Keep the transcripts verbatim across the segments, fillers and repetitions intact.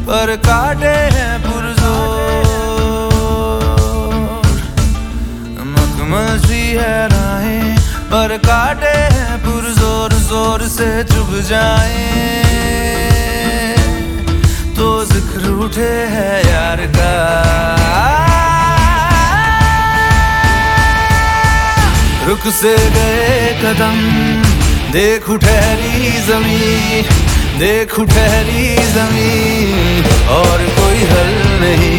पर काटे हैं पुरजोर। मखमल सी है राहें पर काटे हैं पुरजोर। जोर से चुभ जाए तो जिक्र उठे है यार का। रुक से गए कदम देखूं ठहरी ज़मीं, देखूं ठहरी ज़मीं और कोई हल नहीं।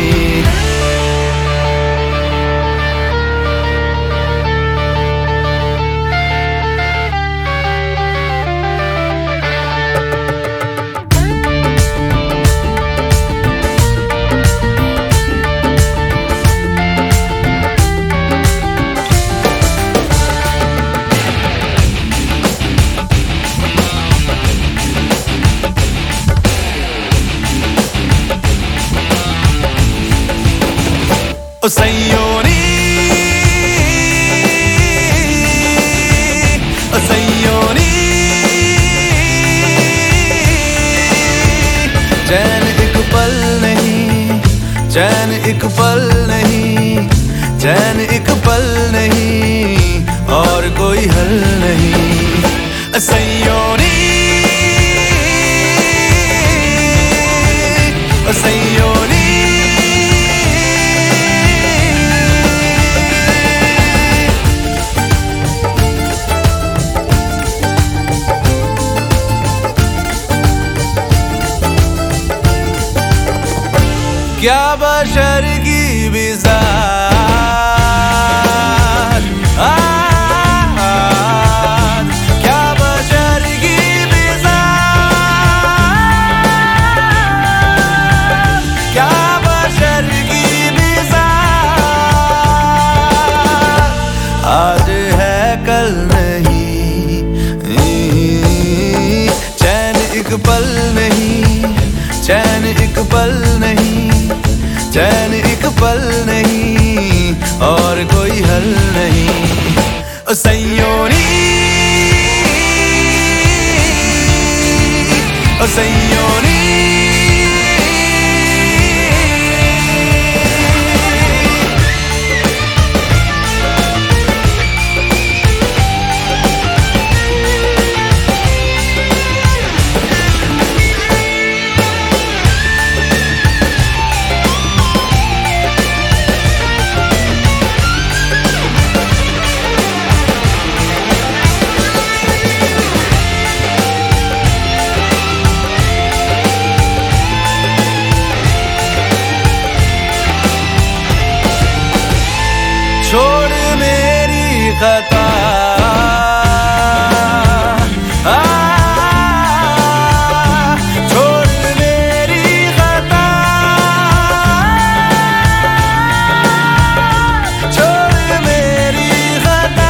O Signori, o Signori, चैन एक पल नहीं, चैन एक पल नहीं, चैन एक पल नहीं और कोई हल नहीं। O Signori, o Signori, क्या बशर की बिज़ात, क्या बशर की बिज़ात, क्या बशर की बिज़ात। आज है कल नहीं, चैन एक पल नहीं, चैन एक पल नहीं, चैन एक पल नहीं और कोई हल नहीं। ओ Signori, ओ Signori, छोड़ मेरी खता, आ, छोड़ मेरी खता, छोड़ मेरी खता।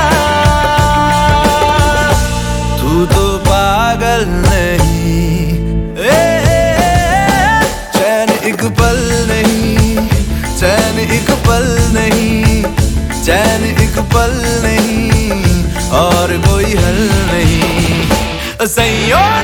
तू तो पागल नहीं, ए, चैन एक पल नहीं, चैन एक पल नहीं, चैन एक पल नहीं और कोई हल नहीं। Signori,